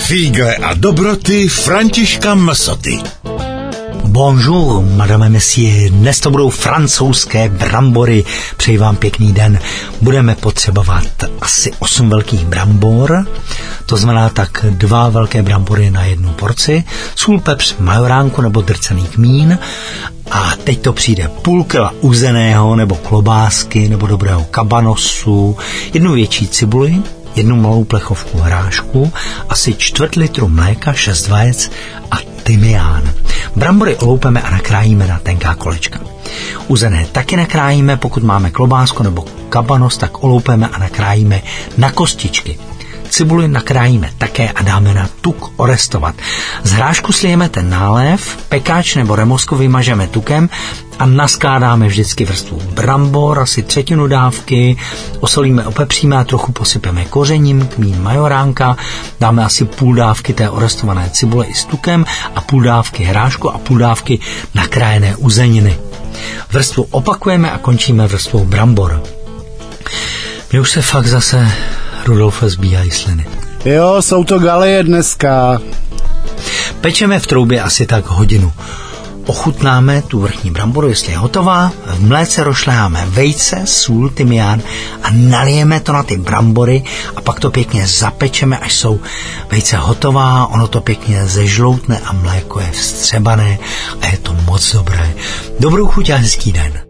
Fígle a dobroty Františka Msoty. Bonjour, madame monsieur, dnes to budou francouzské brambory. Přeji vám pěkný den. Budeme potřebovat asi 8 velkých brambor, to znamená tak 2 velké brambory na jednu porci, sůl, pepř, majoránku nebo drcený kmín. A teď to přijde půl kila uzeného nebo klobásky nebo dobrého kabanosu, 1 větší cibuli, 1 malou plechovku hrášku, asi 1/4 litru mléka, 6 vajec a tymián. Brambory oloupeme a nakrájíme na tenká kolečka. Uzené taky nakrájíme, pokud máme klobásku nebo kabanos, tak oloupeme a nakrájíme na kostičky. Cibuli nakrájíme také a dáme na tuk orestovat. Z hrášku slijeme ten nálev, pekáč nebo remosko vymažeme tukem a naskládáme vždycky vrstvu brambor, asi 1/3 dávky, osolíme, opepříme a trochu posypeme kořením, kmín, majoránka, dáme asi půl dávky té orestované cibule i s tukem a půl dávky hrášku a půl dávky nakrájené uzeniny. Vrstvu opakujeme a končíme vrstvou brambor. Mě už se fakt zase, Rudolfe, zbíhají sliny. Jo, jsou to galie dneska. Pečeme v troubě asi tak hodinu. Ochutnáme tu vrchní bramboru, jestli je hotová, v mléce rošleháme vejce, sůl, tymián a nalijeme to na ty brambory a pak to pěkně zapečeme, až jsou vejce hotová, ono to pěkně zežloutne a mléko je vstřebané a je to moc dobré. Dobrou chuť a hezký den.